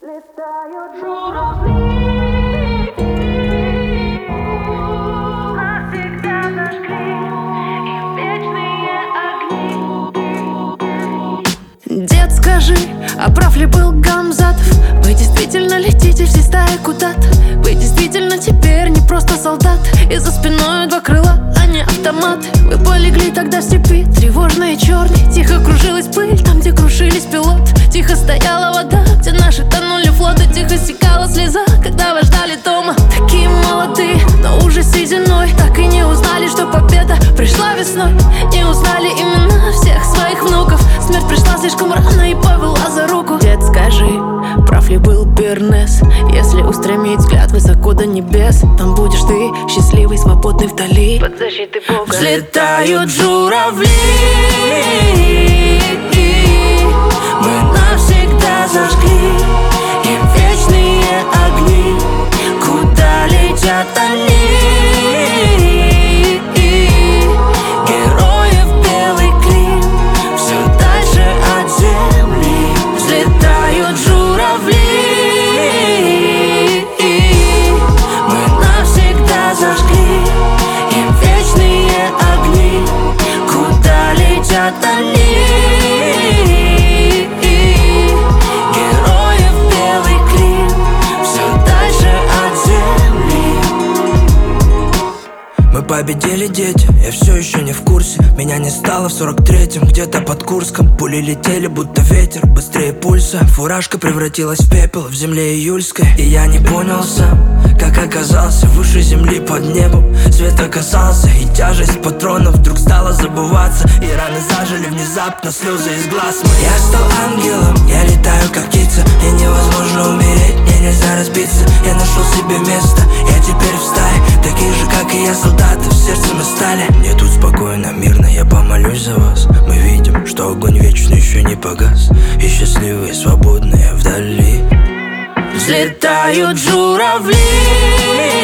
Взлетают журавли, навсегда зажгли их вечные огни. Дед, скажи, а прав ли был Гамзатов? Вы действительно летите всей стаей куда-то? Вы действительно теперь не просто солдат, и за спиной два крыла, а не автоматы. Вы полегли тогда в степи, тревожной и черной. Тихо кружилась пыль там, где крушились пилоты. Тихо стояла вода, где наши тонули флоты. Тихо стекала слеза, когда вас ждали дома. Такие молодые, но уже сединой. Так и не узнали, что победа пришла весной. Не узнали имена всех своих внуков. Смерть пришла слишком рано и повела за руку. Дед, скажи, прав ли был Бернес? Если устремить взгляд высоко до небес, там будешь ты, счастливый, свободный вдали, под защитой Бога. Взлетают журавли, мы навсегда зажгли им вечные огни. Куда летят они? Герои в белый клин, все дальше от земли. Взлетают журавли, мы навсегда зажгли им вечные огни. Куда летят они? Герои в белый клин, все дальше от земли. Мы победили, дети, я все еще не в курсе. Меня не стало в 43-м, где-то под Курском. Пули летели, будто ветер, быстрее пульса. Фуражка превратилась в пепел в земле июльской. И я не понял сам, как оказался выше земли под небом. Свет оказался, и тяжесть патронов вдруг стала забываться. И раны зажили внезапно, слезы из глаз моих. Я стал ангелом, я летаю как птица. И невозможно умереть, мне нельзя разбиться. Я нашел себе место, я теперь в стае. Такие же, как и я, солдаты, в сердце мы стали. Мне тут спокойно, мирно, я помолюсь за вас. Мы видим, что огонь вечный еще не погас. И счастливые, свободные вдали. Взлетают журавли,